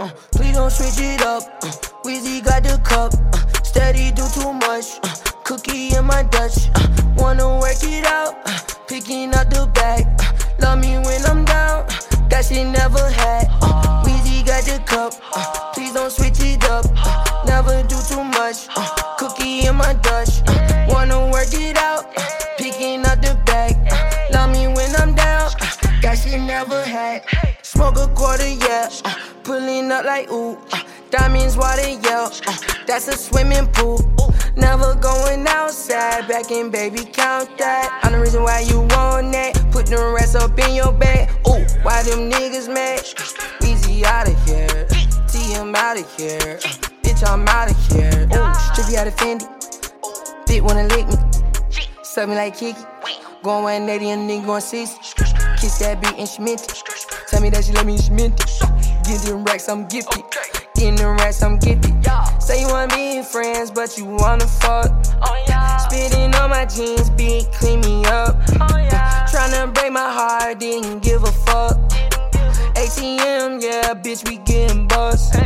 Please don't switch it up. Weezy got the cup. Steady do too much. Cookie in my Dutch. Wanna work it out. Picking out the bag. Love me when I'm down. That shit never had. Weezy got the cup. Please don't switch it up. Never do too much. Cookie in my Dutch. Wanna work it out. Picking out the bag. Love me when I'm down. That shit never had. Smoke a quarter, yeah. Pulling up like ooh. Diamonds, water, yeah. That's a swimming pool. Never going outside. Back in, baby, count that. I'm the reason why you want that. Put the rest up in your bag. Ooh, why them niggas mad? Weezy out of here. TM out of here. Bitch, I'm out of here. Ooh, Strippy out of Fendi. Bitch wanna lick me. Suck me like Kiki. Going 180 and nigga going 60. Kiss that beat and she meant it. Tell me that she love me and she meant it. Get them racks, I'm gifted. Getting them racks, I'm gifted. Say you wanna be friends, but you wanna fuck. Spitting on my jeans, beat, clean me up. Tryna break my heart, didn't give a fuck. ATM, yeah, bitch, we getting bust.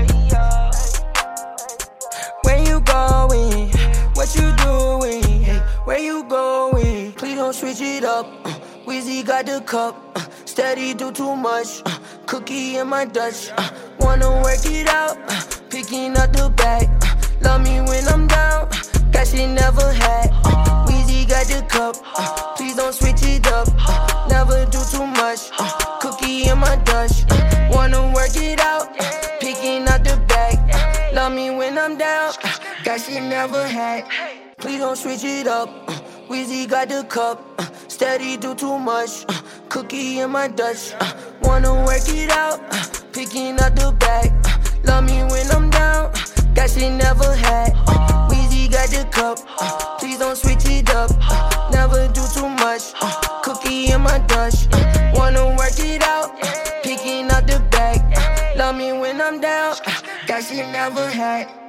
Where you going? What you doing? Hey, where you going? Please don't switch it up. Weezy got the cup. Steady do too much. Cookie in my Dutch. Wanna work it out. Picking up the bag. Love me when I'm down. That shit never had. Weezy got the cup. Please don't switch it up. Never do too much. Cookie in my Dutch. Wanna work it out. Picking up the bag. Love me when I'm down. That shit never had. Please don't switch it up. Weezy got the cup. Steady do too much. Cookie in my Dutch. Wanna work it out. Picking up the bag. Love me when I'm down. That shit never had. Weezy got the cup. Please don't switch it up. Never do too much. Cookie in my Dutch. Wanna work it out. Picking up the bag. Love me when I'm down. That shit never had.